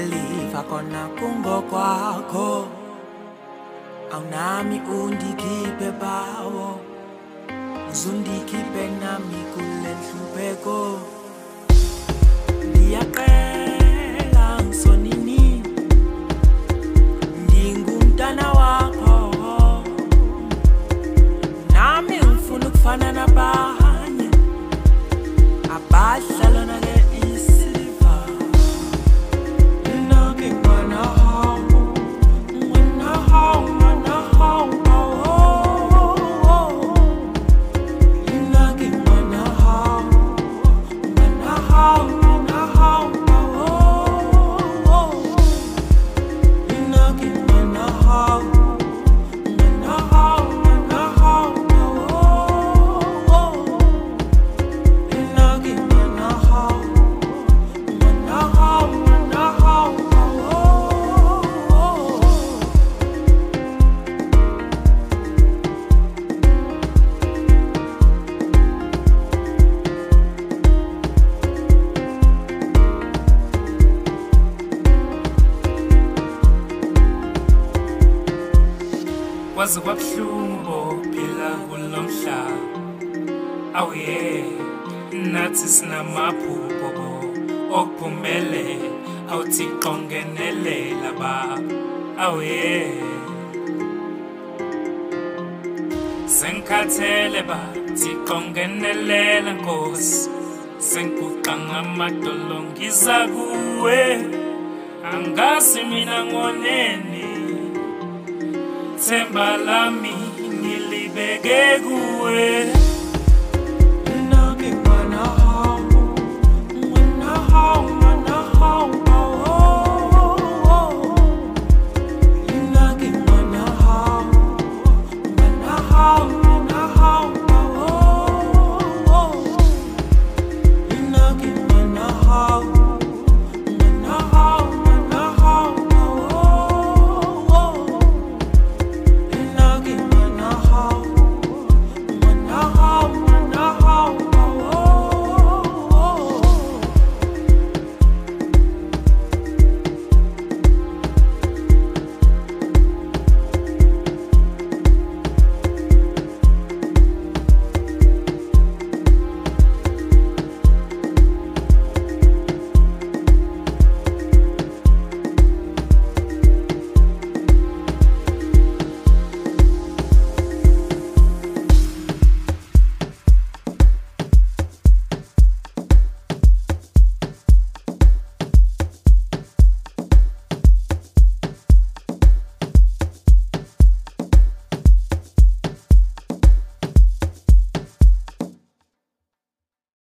Ngelifa kona kungo kwakho Aunami undikhiphe bawo Uzundikhiphe nami kule nhlupheko Ndiyaqela ngisonini Ndingumntana wakho Nami ngifuna ukufana nabanye Abadlala nale Wazi kwabuhlungu phila kulomhlaba awuye nathi sinamaphupho okuphumele awuthixo ngenelela baba awuye Senkhathele ba thixo ngenelela Nkosi senguqa ngamadolo ngiza kuwe angazi mina ngoneni Themba lami ngilibeke kuwe